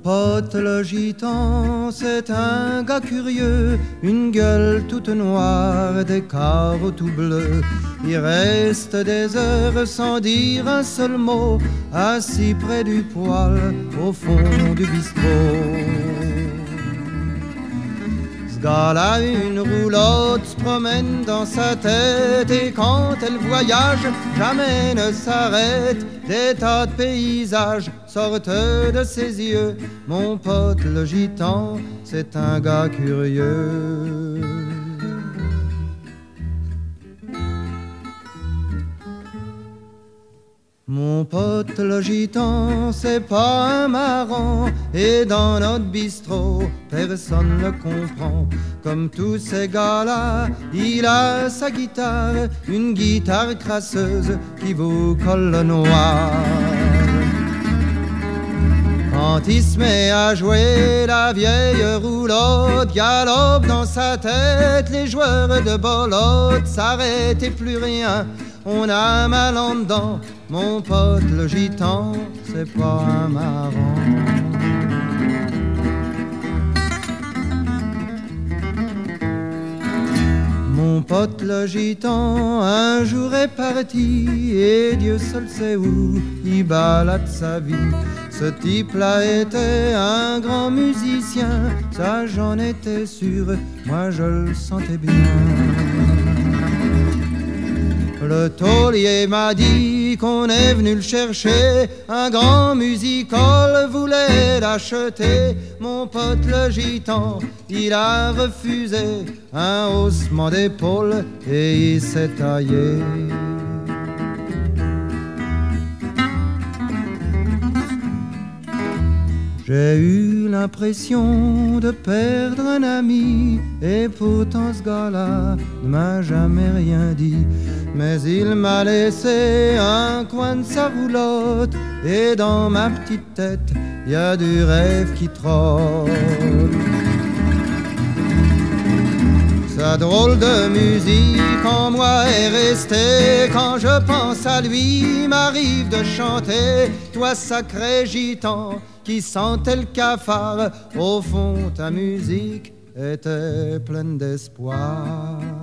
pote le gitan, c'est un gars curieux, une gueule toute noire, des carreaux tout bleus. Il reste des heures sans dire un seul mot, assis près du poêle au fond du bistrot. Ce gars-là, une roulotte se promène dans sa tête, et quand elle voyage, jamais ne s'arrête. Des tas de paysages sortent de ses yeux. Mon pote le gitan, c'est un gars curieux. Mon pote le gitan, c'est pas un marrant, et dans notre bistrot, personne ne comprend. Comme tous ces gars-là, il a sa guitare, une guitare crasseuse qui vous colle le noir. Quand il se met à jouer, la vieille roulotte galope dans sa tête. Les joueurs de bolotte s'arrêtent et plus rien, on a mal en dedans. Mon pote le gitan, c'est pas un marrant. Mon pote le gitan, un jour est parti, et Dieu seul sait où il balade sa vie. Ce type-là était un grand musicien, ça j'en étais sûr, moi je le sentais bien. Le taulier m'a dit qu'on est venu le chercher, un grand music-hall voulait l'acheter. Mon pote le gitan, il a refusé, un haussement d'épaule et il s'est taillé. J'ai eu l'impression de perdre un ami, et pourtant ce gars-là ne m'a jamais rien dit. Mais il m'a laissé un coin de sa roulotte, et dans ma petite tête, y a du rêve qui trotte. Sa drôle de musique en moi est restée, quand je pense à lui, m'arrive de chanter. Toi sacré gitan, qui sentait le cafard, au fond ta musique était pleine d'espoir.